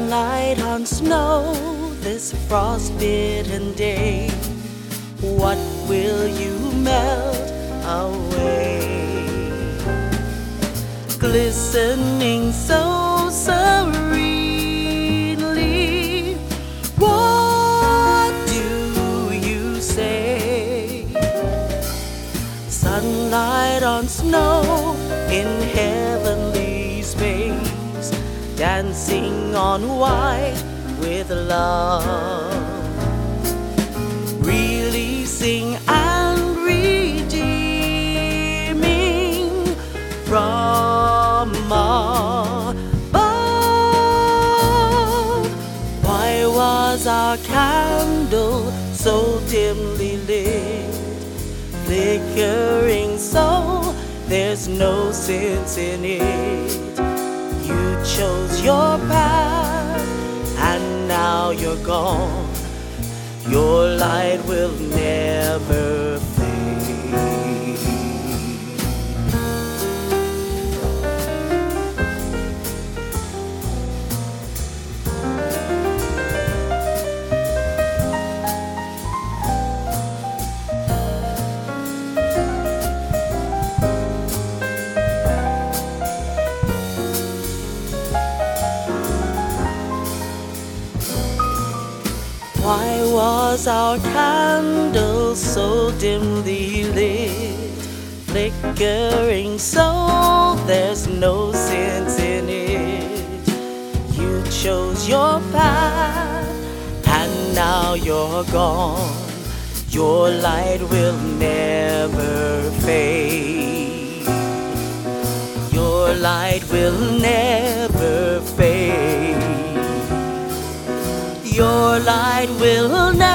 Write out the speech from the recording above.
Sunlight on snow this frostbitten day. What will you melt away? Glistening so serenely, what do you say? Sunlight on snow in heavenly space, dancing on white with love, releasing and redeeming from above. Why was our candle so dimly lit, flickering so there's no sense in it? You chose your path and now you're gone. Your light will never fade. Why was our candle so dimly lit, flickering so there's no sense in it? You chose your path and now you're gone. Your light will never fade. Your light will never fade. Your light will never